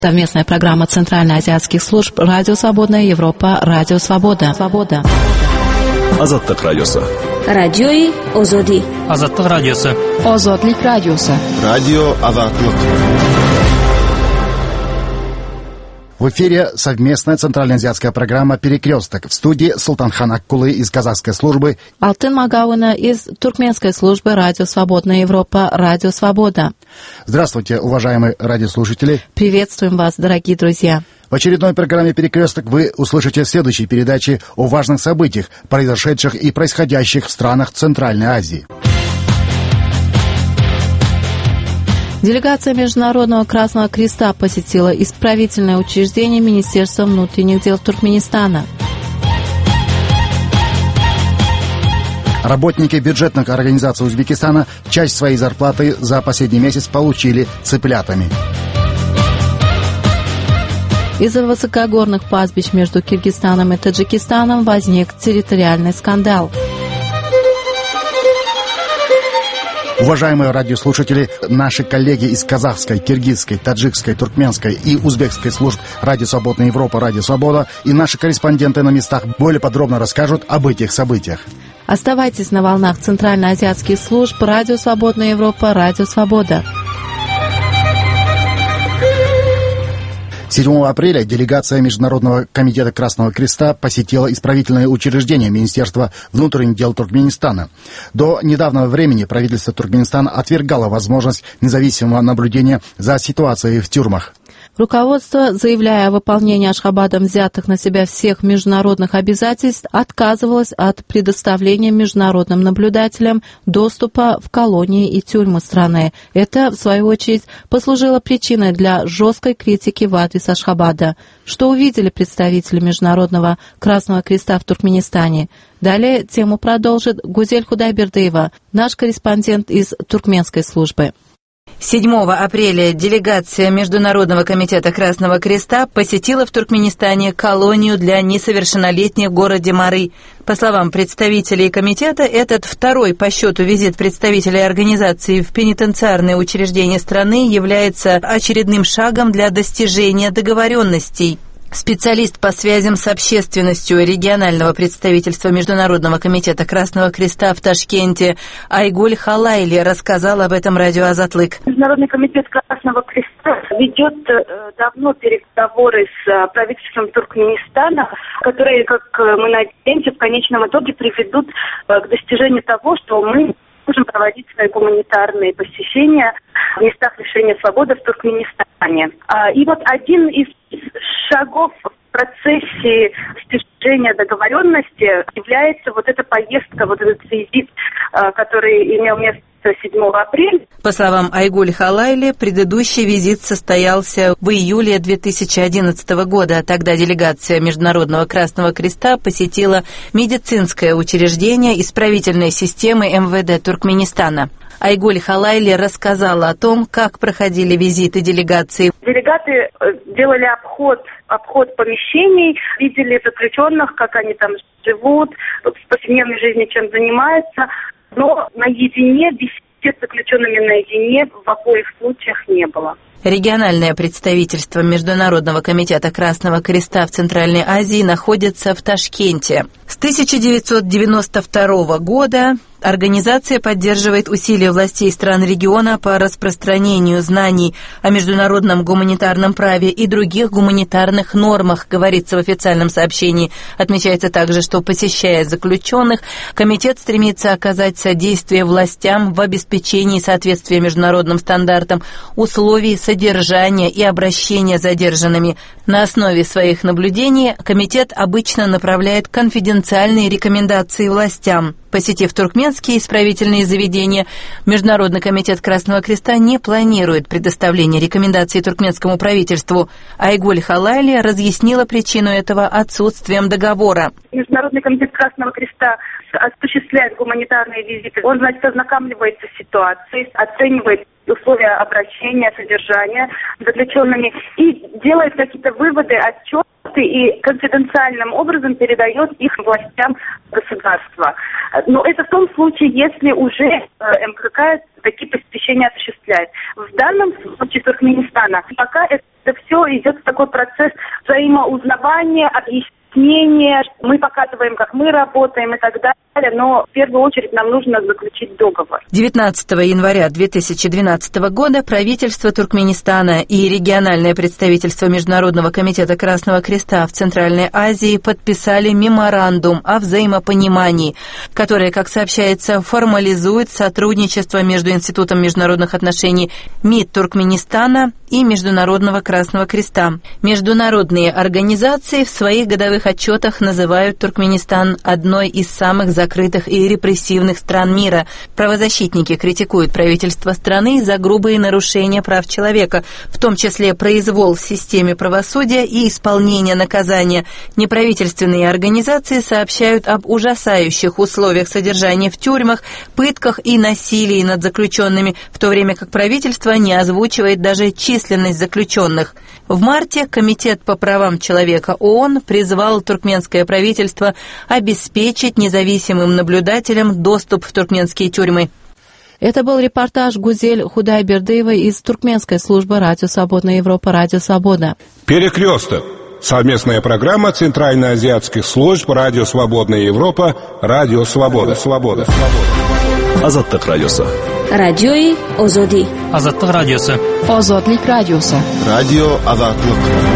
Совместная программа Центральноазиатских служб «Радио Свободная Европа», «Радио Свобода». Азаттык радиосы. Радиои Озоди. Азаттык радиосы. Озодлик радиосы. Радио Азаттык. В эфире совместная центральноазиатская программа «Перекресток». В студии Султанхан Аккулы из казахской службы, Алтын Магауна из туркменской службы «Радио Свободная Европа», «Радио Свобода». Здравствуйте, уважаемые радиослушатели. Приветствуем вас, дорогие друзья. В очередной программе «Перекресток» вы услышите следующие передачи о важных событиях, произошедших и происходящих в странах Центральной Азии. Делегация Международного Красного Креста посетила исправительное учреждение Министерства внутренних дел Туркменистана. Работники бюджетных организаций Узбекистана часть своей зарплаты за последний месяц получили цыплятами. Из-за высокогорных пастбищ между Киргизстаном и Таджикистаном возник территориальный скандал. Уважаемые радиослушатели, наши коллеги из казахской, киргизской, таджикской, туркменской и узбекской служб «Радио Свободная Европа», «Радио Свобода» и наши корреспонденты на местах более подробно расскажут об этих событиях. Оставайтесь на волнах центральноазиатских служб «Радио Свободная Европа», «Радио Свобода». 7 апреля делегация Международного комитета Красного Креста посетила исправительное учреждение Министерства внутренних дел Туркменистана. До недавнего времени правительство Туркменистана отвергало возможность независимого наблюдения за ситуацией в тюрьмах. Руководство, заявляя о выполнении Ашхабадом взятых на себя всех международных обязательств, отказывалось от предоставления международным наблюдателям доступа в колонии и тюрьмы страны. Это, в свою очередь, послужило причиной для жесткой критики в адрес Ашхабада. Что увидели представители Международного Красного Креста в Туркменистане? Далее тему продолжит Гузель Худайбердыева, наш корреспондент из туркменской службы. 7 апреля делегация Международного комитета Красного Креста посетила в Туркменистане колонию для несовершеннолетних в городе Мары. По словам представителей комитета, этот второй по счету визит представителей организации в пенитенциарные учреждения страны является очередным шагом для достижения договоренностей. Специалист по связям с общественностью регионального представительства Международного комитета Красного Креста в Ташкенте Айгуль Халайли рассказал об этом радио Азатлык. Международный комитет Красного Креста ведет давно переговоры с правительством Туркменистана, которые, как мы надеемся, в конечном итоге приведут к достижению того, что мы можем проводить свои гуманитарные посещения в местах лишения свободы в Туркменистане. И вот один из шагов в процессе достижения договоренности является вот эта поездка, вот этот визит, который имел место 7 апреля. По словам Айгуль Халайли, предыдущий визит состоялся в июле 2011 года. Тогда делегация Международного Красного Креста посетила медицинское учреждение исправительной системы МВД Туркменистана. Айгуль Халайли рассказала о том, как проходили визиты делегации. Делегаты делали обход помещений, видели заключенных, как они там живут, в повседневной жизни чем занимаются, но наедине, беседы с заключенными наедине в обоих случаях не было. Региональное представительство Международного комитета Красного Креста в Центральной Азии находится в Ташкенте. С 1992 года организация поддерживает усилия властей стран региона по распространению знаний о международном гуманитарном праве и других гуманитарных нормах, говорится в официальном сообщении. Отмечается также, что, посещая заключенных, комитет стремится оказать содействие властям в обеспечении соответствия международным стандартам условий содержания и обращения с задержанными. На основе своих наблюдений комитет обычно направляет конфиденциальные рекомендации властям. Посетив туркменские исправительные заведения, Международный комитет Красного Креста не планирует предоставление рекомендаций туркменскому правительству. Айгуль Халайли разъяснила причину этого отсутствием договора. Международный комитет Красного Креста осуществляет гуманитарные визиты. Он, значит, ознакомливается с ситуацией, оценивает условия обращения, содержания с заключенными и делает какие-то выводы, отчет и конфиденциальным образом передает их властям государства. Но это в том случае, если уже МКК такие посещения осуществляет. В данном случае Туркменистана пока это все идет в такой процесс взаимоузнавания, объяснения. Мы показываем, как мы работаем и так далее, но в первую очередь нам нужно заключить договор. 19 января 2012 года правительство Туркменистана и региональное представительство Международного комитета Красного Креста в Центральной Азии подписали меморандум о взаимопонимании, который, как сообщается, формализует сотрудничество между Институтом международных отношений МИД Туркменистана и Международного Красного Креста. Международные организации в своих годовых отчетах называют Туркменистан одной из самых закрытых и репрессивных стран мира. Правозащитники критикуют правительство страны за грубые нарушения прав человека, в том числе произвол в системе правосудия и исполнение наказания. Неправительственные организации сообщают об ужасающих условиях содержания в тюрьмах, пытках и насилии над заключенными, в то время как правительство не озвучивает даже численность заключенных. В марте Комитет по правам человека ООН призвал туркменское правительство обеспечить независимым наблюдателям доступ в туркменские тюрьмы. Это был репортаж Гузель Худайбердыевой из туркменской службы «Радио Свободная Европа», «Радио Свобода». Перекресток. Совместная программа центральноазиатских служб «Радио Свободная Европа», «Радио Свобода». Азаттык радиосы. Радиои Озоди. Азаттык радиосы. Озодлик радиосы. Радио Азаттык.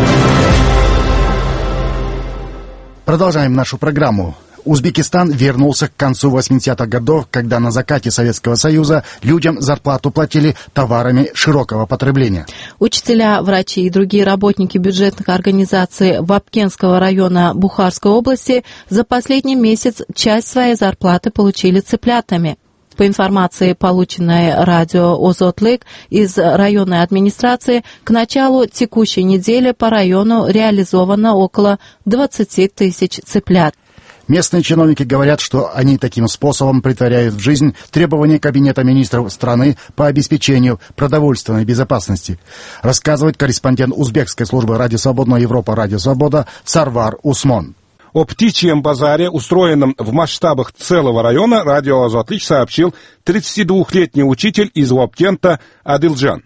Продолжаем нашу программу. Узбекистан вернулся к концу 80-х годов, когда на закате Советского Союза людям зарплату платили товарами широкого потребления. Учителя, врачи и другие работники бюджетных организаций Вапкенского района Бухарской области за последний месяц часть своей зарплаты получили цыплятами. По информации, полученной радио Озотлык из районной администрации, к началу текущей недели по району реализовано около 20 тысяч цыплят. Местные чиновники говорят, что они таким способом претворяют в жизнь требования Кабинета министров страны по обеспечению продовольственной безопасности, рассказывает корреспондент узбекской службы «Радио Свободная Европа», «Радио Свобода» Сарвар Усмон. О птичьем базаре, устроенном в масштабах целого района, радио Азатлык сообщил 32-летний учитель из Вапкента Адылжан.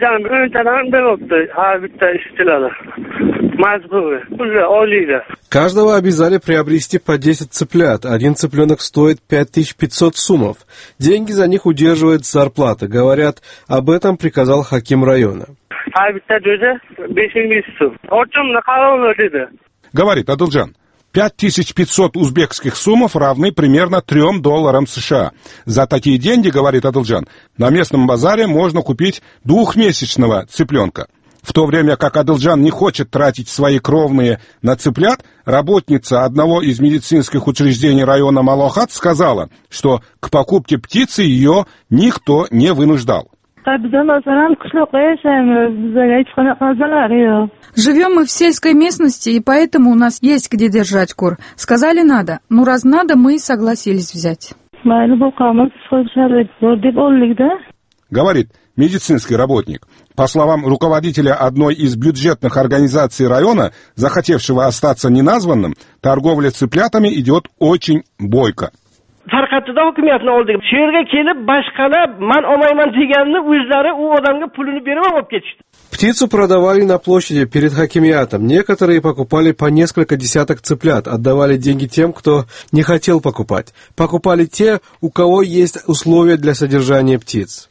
Каждого обязали приобрести по 10 цыплят. Один цыпленок стоит 5500 сумов. Деньги за них удерживает зарплата. Говорят, об этом приказал хаким района. Говорит Адылжан. 5500 узбекских сумов равны примерно $3 США. За такие деньги, говорит Адылжан, на местном базаре можно купить двухмесячного цыпленка. В то время как Адылжан не хочет тратить свои кровные на цыплят, работница одного из медицинских учреждений района Малохат сказала, что к покупке птицы ее никто не вынуждал. Живем мы в сельской местности, и поэтому у нас есть где держать кур. Сказали надо. Ну, раз надо, мы и согласились взять. Говорит медицинский работник. По словам руководителя одной из бюджетных организаций района, захотевшего остаться неназванным, торговля цыплятами идет очень бойко. Птицу продавали на площади перед хакимиатом. Некоторые покупали по несколько десяток цыплят, отдавали деньги тем, кто не хотел покупать. Покупали те, у кого есть условия для содержания птиц.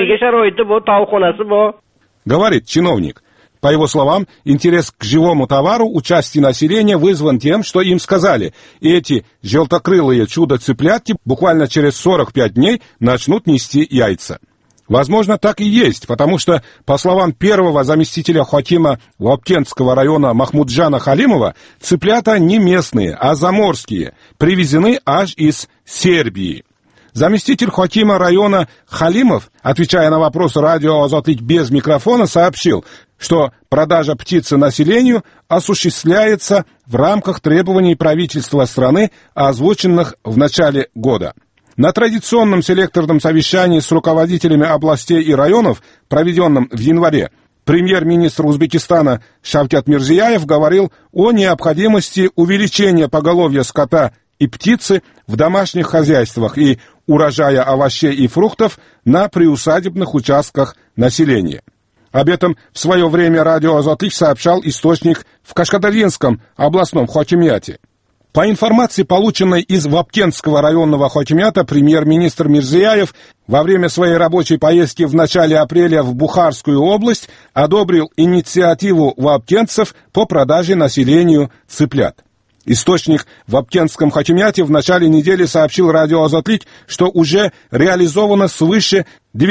Говорит чиновник. По его словам, интерес к живому товару у части населения вызван тем, что им сказали, эти желтокрылые чудо-цыплятки буквально через 45 дней начнут нести яйца. Возможно, так и есть, потому что, по словам первого заместителя хакима Вапкентского района Махмуджана Халимова, цыплята не местные, а заморские, привезены аж из Сербии. Заместитель хакима района Халимов, отвечая на вопрос радио Азатлык без микрофона, сообщил, что продажа птицы населению осуществляется в рамках требований правительства страны, озвученных в начале года. На традиционном селекторном совещании с руководителями областей и районов, проведенном в январе, Премьер-министр Узбекистана Шавкат Мирзияев говорил о необходимости увеличения поголовья скота и птицы в домашних хозяйствах и урожая овощей и фруктов на приусадебных участках населения. Об этом в свое время радио «Азатык» сообщал источник в Кашкадаринском областном хакимияте. По информации, полученной из Вапкентского районного хакимията, премьер-министр Мирзияев во время своей рабочей поездки в начале апреля в Бухарскую область одобрил инициативу вапкентцев по продаже населению цыплят. Источник в Вапкентском хакимияте в начале недели сообщил радио «Азатык», что уже реализовано свыше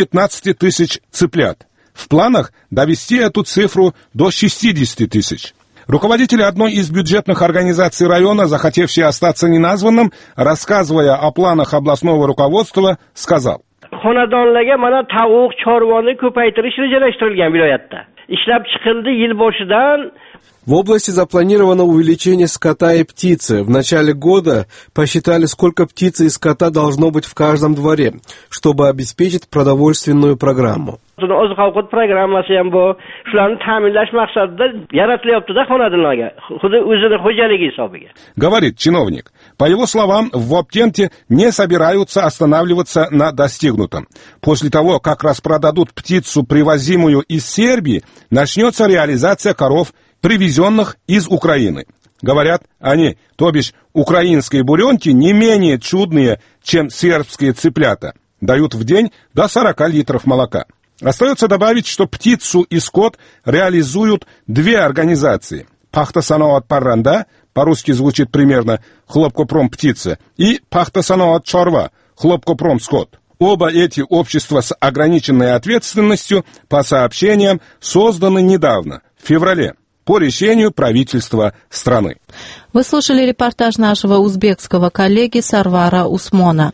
19 тысяч цыплят. В планах довести эту цифру до 60 тысяч. Руководитель одной из бюджетных организаций района, захотевший остаться неназванным, рассказывая о планах областного руководства, сказал: Xonadonlarga mana tavuq, chorvoni ko'paytirish rejalashtirilgan viloyatda. Ishlab chiqildi yil boshidan. В области запланировано увеличение скота и птицы. В начале года посчитали, сколько птицы и скота должно быть в каждом дворе, чтобы обеспечить продовольственную программу. Oziq-ovqat programmasi ham bu. Shularni ta'minlash maqsadida yaratilyapti-da xonadonlarga. Xuddi o'zini xo'jaligi hisobiga. Говорит чиновник. По его словам, в Вапкенте не собираются останавливаться на достигнутом. После того, как распродадут птицу, привозимую из Сербии, начнется реализация коров, привезенных из Украины. Говорят, они, то бишь украинские буренки, не менее чудные, чем сербские цыплята. Дают в день до 40 литров молока. Остается добавить, что птицу и скот реализуют две организации. Пахтасаноат Парранда, по-русски звучит примерно хлопкопром птица, и Пахтасаноат Чорва, хлопкопром скот. Оба эти общества с ограниченной ответственностью, по сообщениям, созданы недавно, в феврале, по решению правительства страны. Вы слушали репортаж нашего узбекского коллеги Сарвара Усмона.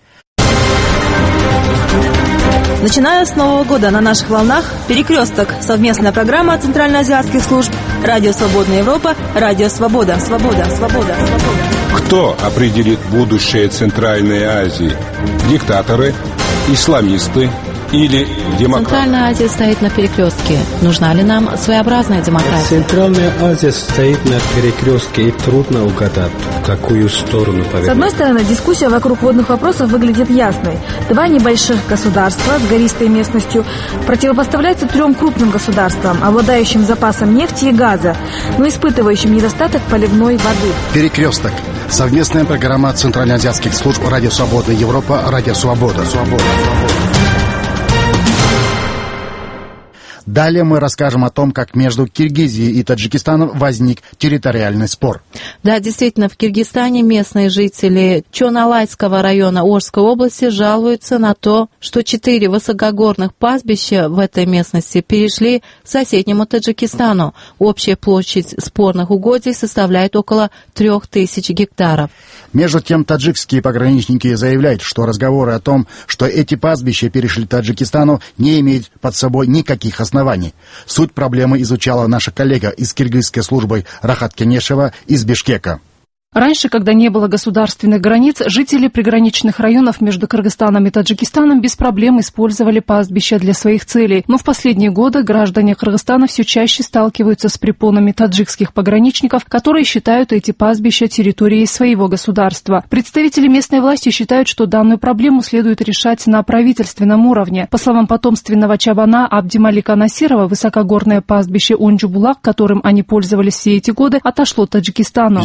Начиная с Нового года на наших волнах «Перекресток» — совместная программа центральноазиатских служб «Радио Свободная Европа», «Радио Свобода». Свобода. Кто определит будущее Центральной Азии? Диктаторы, исламисты или демократы? Центральная Азия стоит на перекрестке. Нужна ли нам своеобразная демократия? Центральная Азия стоит на перекрестке, и трудно угадать, в какую сторону повернуть. С одной стороны, дискуссия вокруг водных вопросов выглядит ясной. Два небольших государства с гористой местностью противопоставляются трем крупным государствам, обладающим запасом нефти и газа, но испытывающим недостаток поливной воды. Перекресток. Совместная программа центральноазиатских служб «Радио Свобода Европа», «Радио Свобода». Далее мы расскажем о том, как между Киргизией и Таджикистаном возник территориальный спор. Да, действительно, в Киргизстане местные жители Чоналайского района Орской области жалуются на то, что 4 высокогорных пастбища в этой местности перешли к соседнему Таджикистану. Общая площадь спорных угодий составляет около 3000 гектаров. Между тем, таджикские пограничники заявляют, что разговоры о том, что эти пастбища перешли к Таджикистану, не имеют под собой никаких оснований. Суть проблемы изучала наша коллега из киргизской службы Рахат Кенешева из Бишкека. Раньше, когда не было государственных границ, жители приграничных районов между Кыргызстаном и Таджикистаном без проблем использовали пастбища для своих целей. Но в последние годы граждане Кыргызстана все чаще сталкиваются с препонами таджикских пограничников, которые считают эти пастбища территорией своего государства. Представители местной власти считают, что данную проблему следует решать на правительственном уровне. По словам потомственного чабана Абдималика Насирова, высокогорное пастбище Онджубулак, которым они пользовались все эти годы, отошло Таджикистану.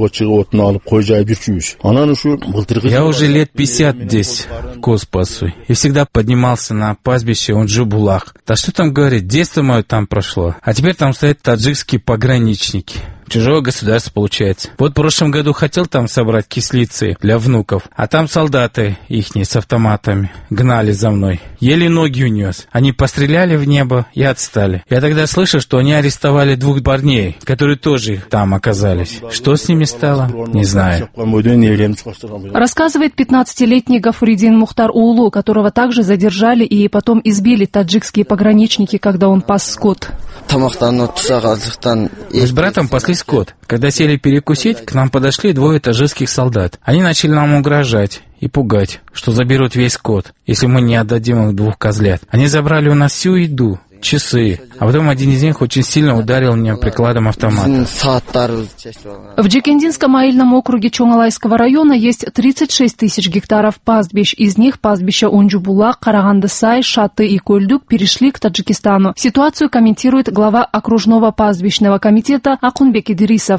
Я уже лет 50 здесь коз пасу и всегда поднимался на пастбище Онджубулак. Да что там говорить, детство мое там прошло. А теперь там стоят таджикские пограничники. Чужое государство получается. Вот в прошлом году хотел там собрать кислицы для внуков, а там солдаты ихние с автоматами гнали за мной. Еле ноги унес. Они постреляли в небо и отстали. Я тогда слышал, что они арестовали 2 парней, которые тоже там оказались. Что с ними стало? Не знаю. Рассказывает 15-летний Гафуридин Мухтар Уулу, которого также задержали и потом избили таджикские пограничники, когда он пас скот. Мы с братом пасли скот. Когда сели перекусить, к нам подошли 2 таджикских солдат. Они начали нам угрожать и пугать, что заберут весь скот, если мы не отдадим им 2 козлят. Они забрали у нас всю еду часы. А потом один из них очень сильно ударил меня прикладом автомата. В Джекендинском аильном округе Чоңалайского района есть 36 тысяч гектаров пастбищ. Из них пастбища Унджубулак, Карагандысай, Шаты и Кольдук перешли к Таджикистану. Ситуацию комментирует глава окружного пастбищного комитета Акунбек Идрисов.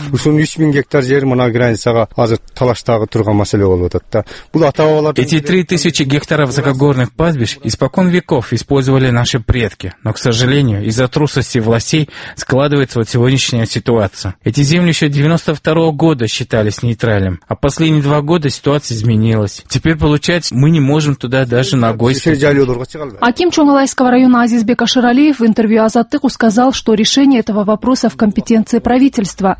Эти 3000 гектаров высокогорных пастбищ испокон веков использовали наши предки, но, к сожалению, из-за трусости властей складывается вот сегодняшняя ситуация. Эти земли еще 92 года считались нейтральным, а последние 2 года ситуация изменилась. Теперь, получается, мы не можем туда даже ногой ступить. Аким Чоңалайского района Азизбек Аширалиев в интервью Азаттыку сказал, что решение этого вопроса в компетенции правительства.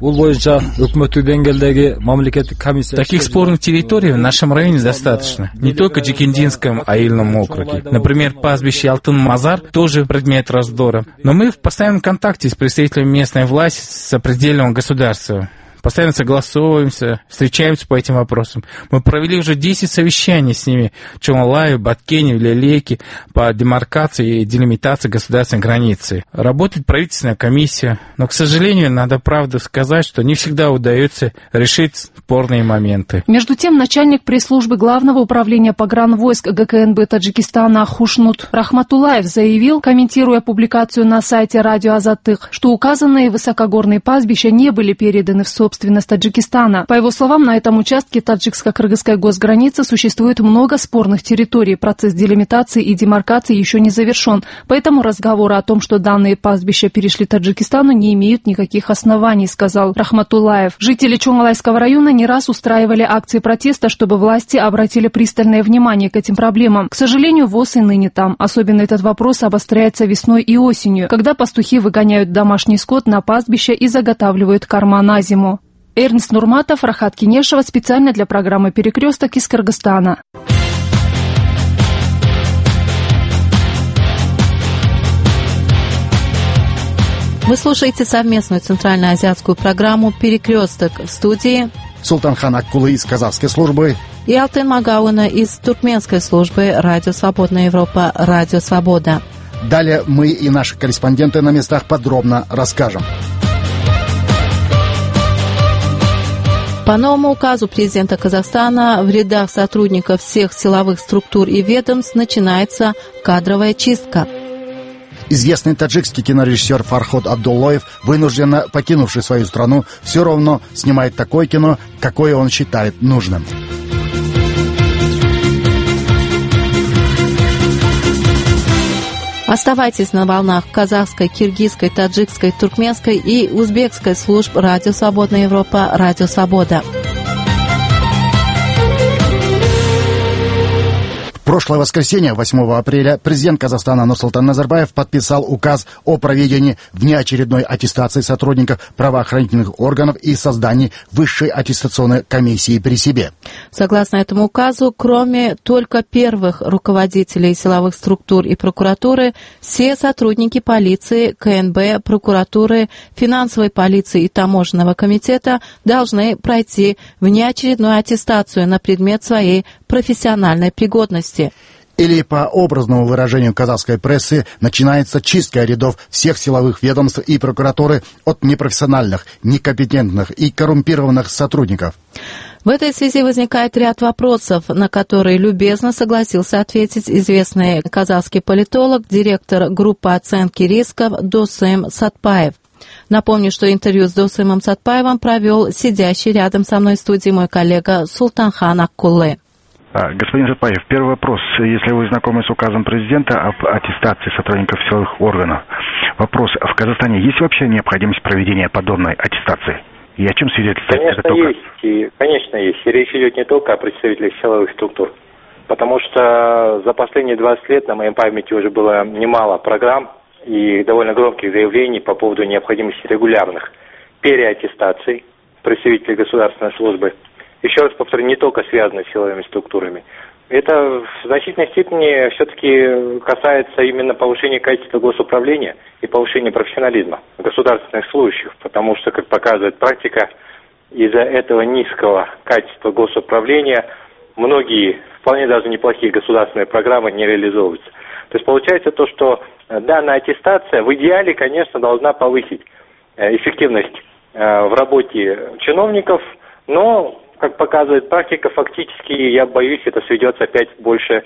Таких спорных территорий в нашем районе достаточно. Не только в Джекендинском аильном округе. Например, пастбище Алтын-Мазар тоже предмет раздора. Но мы в постоянном контакте с представителями местной власти, с определенным государством. Постоянно согласовываемся, встречаемся по этим вопросам. Мы провели уже 10 совещаний с ними в Чоңалае, Баткене, в Лелеке по демаркации и делимитации государственной границы. Работает правительственная комиссия, но, к сожалению, надо правду сказать, что не всегда удается решить спорные моменты. Между тем, начальник пресс-службы Главного управления погранвойск ГКНБ Таджикистана Хушнут Рахматулаев заявил, комментируя публикацию на сайте радио Азаттык, что указанные высокогорные пастбища не были переданы в собственность Таджикистана. По его словам, на этом участке таджикско-кыргызской госграницы существует много спорных территорий. Процесс делимитации и демаркации еще не завершен. Поэтому разговоры о том, что данные пастбища перешли Таджикистану, не имеют никаких оснований, сказал Рахматулаев. Жители Чоңалайского района не раз устраивали акции протеста, чтобы власти обратили пристальное внимание к этим проблемам. К сожалению, ВОС и ныне там. Особенно этот вопрос обостряется весной и осенью, когда пастухи выгоняют домашний скот на пастбище и заготавливают корма на зиму. Эрнст Нурматов, Рахат Кинешева, специально для программы «Перекресток» из Кыргызстана. Вы слушаете совместную центральноазиатскую программу «Перекресток», в студии Султанхан Аккулы из казахской службы и Алтын Магауна из туркменской службы «Радио Свободная Европа», «Радио Свобода». Далее мы и наши корреспонденты на местах подробно расскажем. По новому указу президента Казахстана в рядах сотрудников всех силовых структур и ведомств начинается кадровая чистка. Известный таджикский кинорежиссер Фарход Абдуллоев, вынужденно покинувший свою страну, все равно снимает такое кино, какое он считает нужным. Оставайтесь на волнах казахской, киргизской, таджикской, туркменской и узбекской служб «Радио Свободная Европа», «Радио Свобода». Прошлое воскресенье, 8 апреля, президент Казахстана Нурсултан Назарбаев подписал указ о проведении внеочередной аттестации сотрудников правоохранительных органов и создании высшей аттестационной комиссии при себе. Согласно этому указу, кроме только первых руководителей силовых структур и прокуратуры, все сотрудники полиции, КНБ, прокуратуры, финансовой полиции и таможенного комитета должны пройти внеочередную аттестацию на предмет своей профессиональной пригодности. Или, по образному выражению казахской прессы, начинается чистка рядов всех силовых ведомств и прокуратуры от непрофессиональных, некомпетентных и коррумпированных сотрудников. В этой связи возникает ряд вопросов, на которые любезно согласился ответить известный казахский политолог, директор группы оценки рисков Досым Сатпаев. Напомню, что интервью с Досымом Сатпаевым провел сидящий рядом со мной в студии мой коллега Султанхан Аккулы. Господин Сатпаев, первый вопрос. Если вы знакомы с указом президента об аттестации сотрудников силовых органов, вопрос, в Казахстане есть вообще необходимость проведения подобной аттестации? И о чем свидетельствует это только? Конечно, есть. И речь идет не только о представителях силовых структур. Потому что за последние 20 лет на моей памяти уже было немало программ и довольно громких заявлений по поводу необходимости регулярных переаттестаций представителей государственной службы. Еще раз повторю, не только связано с силовыми структурами. Это в значительной степени все-таки касается именно повышения качества госуправления и повышения профессионализма государственных служащих, потому что, как показывает практика, из-за этого низкого качества госуправления многие вполне даже неплохие государственные программы не реализовываются. То есть получается то, что данная аттестация в идеале, конечно, должна повысить эффективность в работе чиновников, но, как показывает практика, фактически, я боюсь, это сведется опять больше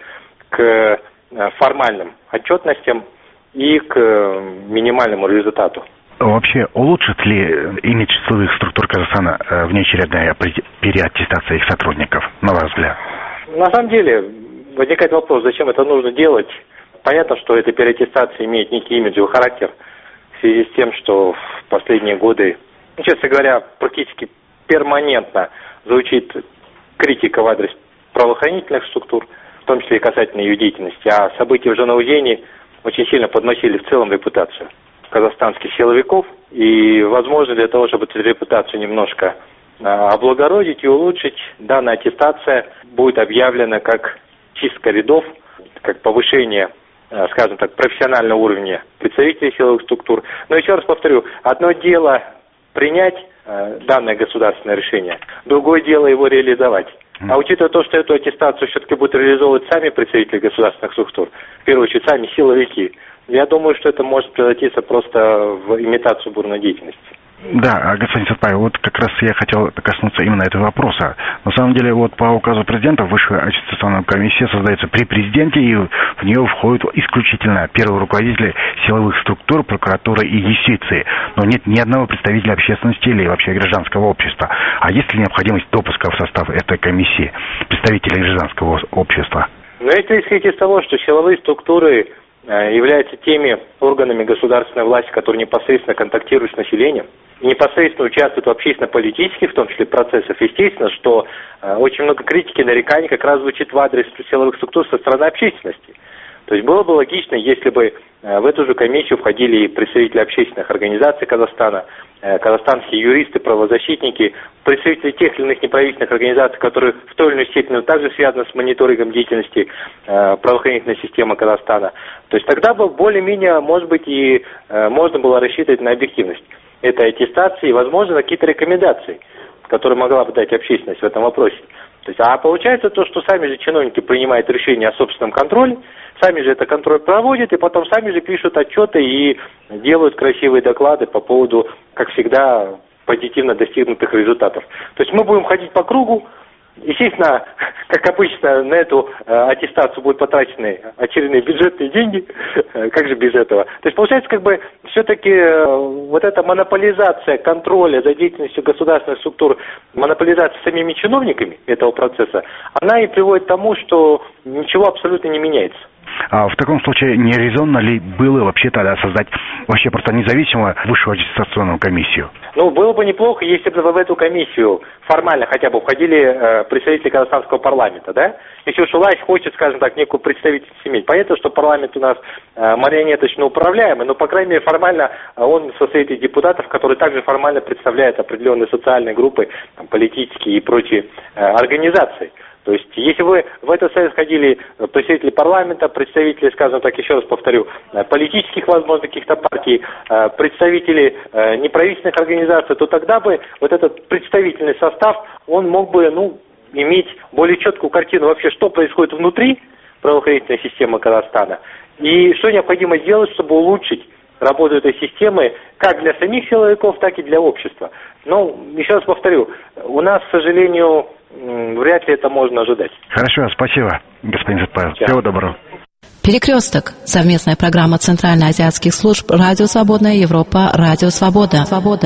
к формальным отчетностям и к минимальному результату. Вообще, улучшит ли имидж силовых структур Казахстана внеочередная переаттестация их сотрудников, на ваш взгляд? На самом деле, возникает вопрос, зачем это нужно делать. Понятно, что эта переаттестация имеет некий имиджевый характер в связи с тем, что в последние годы, честно говоря, практически перманентно звучит критика в адрес правоохранительных структур, в том числе и касательно ее деятельности, а события в Жанаузене очень сильно подносили в целом репутацию казахстанских силовиков, и, возможно, для того, чтобы эту репутацию немножко облагородить и улучшить, данная аттестация будет объявлена как чистка рядов, как повышение, скажем так, профессионального уровня представителей силовых структур. Но еще раз повторю, одно дело принять данное государственное решение, другое дело его реализовать. А учитывая то, что эту аттестацию все-таки будут реализовывать сами представители государственных структур, в первую очередь сами силовики, я думаю, что это может превратиться просто в имитацию бурной деятельности. Да, господин Сатпаев, вот как раз я хотел коснуться именно этого вопроса. На самом деле, вот по указу президента Высшая аттестационная комиссия создается при президенте, и в нее входят исключительно первые руководители силовых структур, прокуратуры и юстиции. Но нет ни одного представителя общественности или вообще гражданского общества. А есть ли необходимость допуска в состав этой комиссии представителей гражданского общества? Но если исходить из того, что силовые структуры являются теми органами государственной власти, которые непосредственно контактируют с населением, и непосредственно участвуют в общественно-политических, в том числе, процессах, естественно, что очень много критики, нареканий как раз звучит в адрес силовых структур со стороны общественности. То есть было бы логично, если бы в эту же комиссию входили и представители общественных организаций Казахстана, казахстанские юристы, правозащитники, представители тех или иных неправительственных организаций, которые в той или иной степени также связаны с мониторингом деятельности правоохранительной системы Казахстана. То есть тогда бы более-менее, может быть, и можно было рассчитывать на объективность этой аттестации и, возможно, какие-то рекомендации, которые могла бы дать общественность в этом вопросе. То есть, а получается то, что сами же чиновники принимают решения о собственном контроле, сами же этот контроль проводят, и потом сами же пишут отчеты и делают красивые доклады по поводу, как всегда, позитивно достигнутых результатов. То есть мы будем ходить по кругу. Естественно, как обычно, на эту аттестацию будут потрачены очередные бюджетные деньги. Как же без этого? То есть, получается, как бы, все-таки вот эта монополизация контроля за деятельностью государственных структур, монополизация самими чиновниками этого процесса, она и приводит к тому, что ничего абсолютно не меняется. А в таком случае не резонно ли было вообще тогда создать вообще просто независимую высшую аттестационную комиссию? Ну, было бы неплохо, если бы в эту комиссию формально хотя бы входили представители казахстанского парламента, да? Если уж власть хочет, скажем так, некую представительность иметь. Понятно, что парламент у нас марионеточно управляемый, но, по крайней мере, формально он состоит из депутатов, которые также формально представляют определенные социальные группы, там, политические и прочие организации. То есть, если вы в этот совет входили представители парламента, представители, скажем так, еще раз повторю, политических, возможно, каких-то партий, представители неправительственных организаций, то тогда бы вот этот представительный состав, он мог бы, иметь более четкую картину вообще, что происходит внутри правоохранительной системы Казахстана, и что необходимо сделать, чтобы улучшить работу этой системы как для самих силовиков, так и для общества. Но, еще раз повторю, у нас, к сожалению, вряд ли это можно ожидать. Хорошо, спасибо, господин Сатпаев. Всего доброго. Перекресток. Совместная программа Центральноазиатских служб Радио Свободная Европа, Радио Свобода.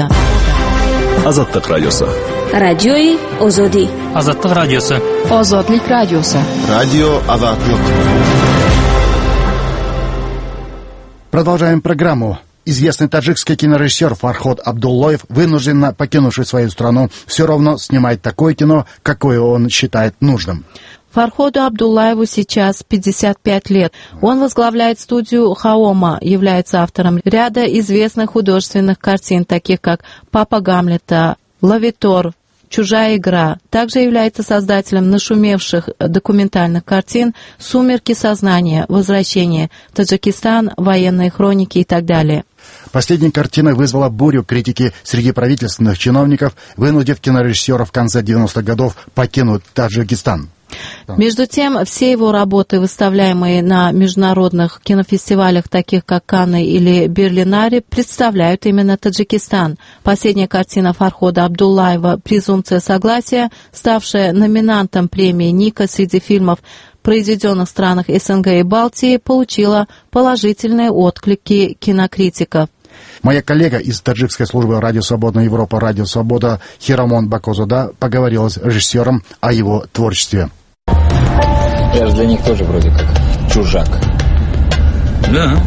Азаттык радиосы. Радиои Озоди. Азаттык радиосы. Озодлик радиосы. Радио Азаттык. Продолжаем программу. Известный таджикский кинорежиссер Фарход Абдуллаев, вынужденно покинувший свою страну, все равно снимает такое кино, какое он считает нужным. Фарходу Абдуллаеву сейчас 55 лет. Он возглавляет студию «Хаома», является автором ряда известных художественных картин, таких как «Папа Гамлета», «Лавитор», «Чужая игра». Также является создателем нашумевших документальных картин «Сумерки сознания», «Возвращение», «Таджикистан», «Военные хроники» и так далее. Последняя картина вызвала бурю критики среди правительственных чиновников, вынудив кинорежиссера в конце 90-х годов покинуть Таджикистан. Между тем, все его работы, выставляемые на международных кинофестивалях, таких как Канны или Берлинаре, представляют именно Таджикистан. Последняя картина Фархода Абдуллаева «Презумпция согласия», ставшая номинантом премии Ника среди фильмов, произведенных в странах СНГ и Балтии, получила положительные отклики кинокритиков. Моя коллега из таджикской службы «Радио Свободная Европа», «Радио Свобода» Хирамон Бакозода поговорила с режиссером о его творчестве. Я же для них тоже вроде как чужак. Да.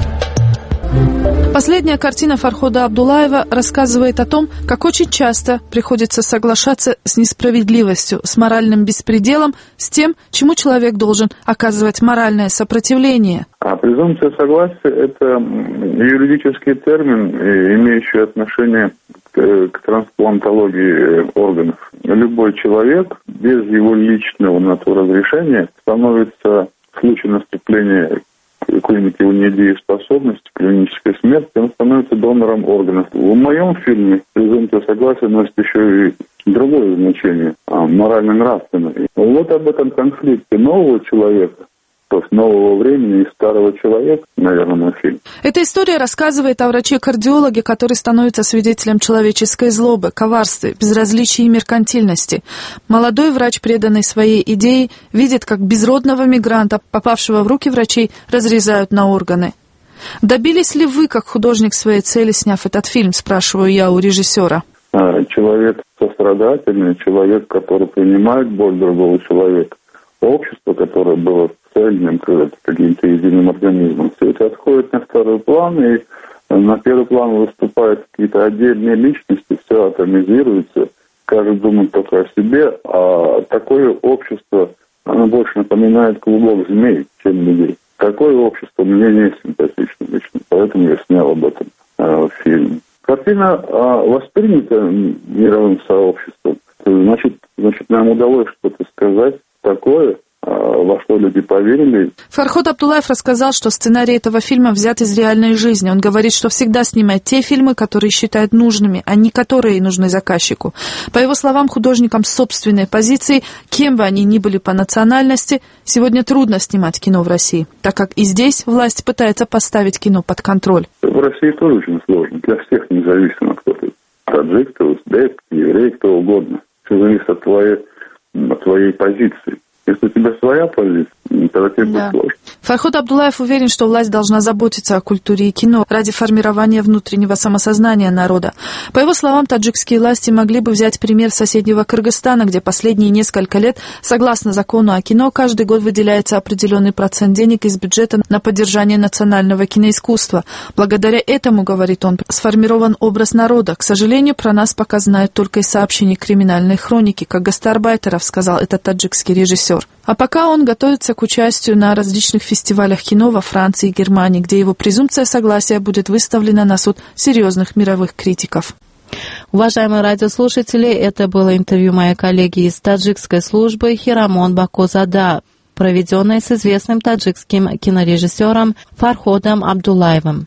Последняя картина Фархода Абдуллаева рассказывает о том, как очень часто приходится соглашаться с несправедливостью, с моральным беспределом, с тем, чему человек должен оказывать моральное сопротивление. А презумпция согласия – это юридический термин, имеющий отношение к трансплантологии органов. Любой человек без его личного на то разрешения становится в случае наступления какой-нибудь его недееспособности, клинической смерти, он становится донором органов. В моем фильме презумпция согласия носит еще и другое значение, морально-нравственное. Вот об этом конфликте нового человека, то есть нового времени и старого человека, наверное, мой фильм. Эта история рассказывает о враче-кардиологе, который становится свидетелем человеческой злобы, коварства, безразличия и меркантильности. Молодой врач, преданный своей идее, видит, как безродного мигранта, попавшего в руки врачей, разрезают на органы. Добились ли вы, как художник, своей цели, сняв этот фильм, спрашиваю я у режиссера. Человек сострадательный, человек, который принимает боль другого человека. Общество, которое было цельным, каким-то единым организмом, все это отходит на второй план, и на первый план выступают какие-то отдельные личности, все атомизируется, каждый думает только о себе, а такое общество, оно больше напоминает клубок змей, чем людей. Такое общество мне не симпатично лично, поэтому я снял об этом фильм. Картина воспринята мировым сообществом, значит, нам удалось что-то сказать такое, во что люди поверили. Фарход Абдуллаев рассказал, что сценарий этого фильма взят из реальной жизни. Он говорит, что всегда снимает те фильмы, которые считает нужными, а не которые нужны заказчику. По его словам, художникам с собственной позиции, кем бы они ни были по национальности, сегодня трудно снимать кино в России, так как и здесь власть пытается поставить кино под контроль. В России тоже очень сложно. Для всех независимо, кто ты. Таджик, кто узбек, еврей, кто угодно. Все зависит от твоей позиции. Если у тебя своя позиция, тогда тебе будет сложно. Фарход Абдуллаев уверен, что власть должна заботиться о культуре и кино ради формирования внутреннего самосознания народа. По его словам, таджикские власти могли бы взять пример соседнего Кыргызстана, где последние несколько лет, согласно закону о кино, каждый год выделяется определенный процент денег из бюджета на поддержание национального киноискусства. Благодаря этому, говорит он, сформирован образ народа. К сожалению, про нас пока знают только из сообщений криминальной хроники, как гастарбайтеров, сказал этот таджикский режиссер. А пока он готовится к участию на различных фестивалях кино во Франции и Германии, где его презумпция согласия будет выставлена на суд серьезных мировых критиков. Уважаемые радиослушатели, это было интервью моей коллеги из таджикской службы Хирамон Бакозада, проведенное с известным таджикским кинорежиссером Фарходом Абдуллаевым.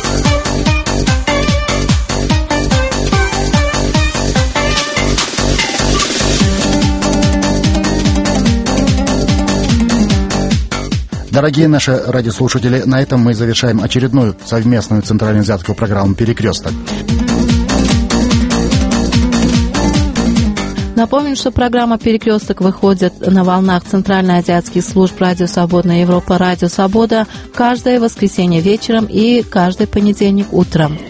Дорогие наши радиослушатели, на этом мы завершаем очередную совместную центральноазиатскую программу «Перекресток». Напомним, что программа «Перекресток» выходит на волнах центральноазиатских служб «Радио Свободная Европа», «Радио Свобода» каждое воскресенье вечером и каждый понедельник утром.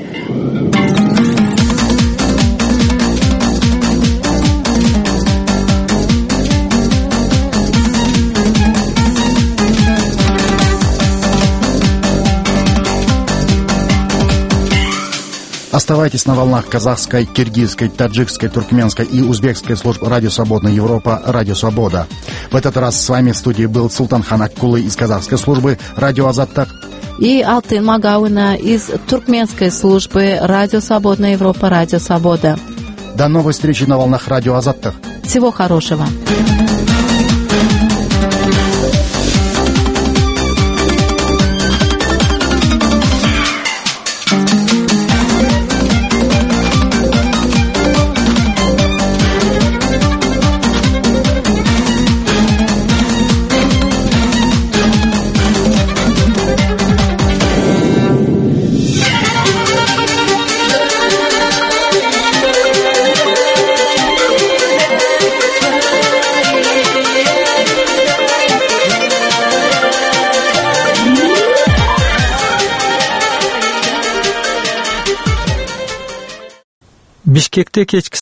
Оставайтесь на волнах казахской, киргизской, таджикской, туркменской и узбекской служб «Радио Свободная Европа», «Радио Свобода». В этот раз с вами в студии был Султанхан Аккулы из казахской службы «Радио Азаттах» и Алтын Магауина из туркменской службы «Радио Свободная Европа», «Радио Свобода». До новой встречи на волнах «Радио Азаттах». Всего хорошего. Bishkekda kechki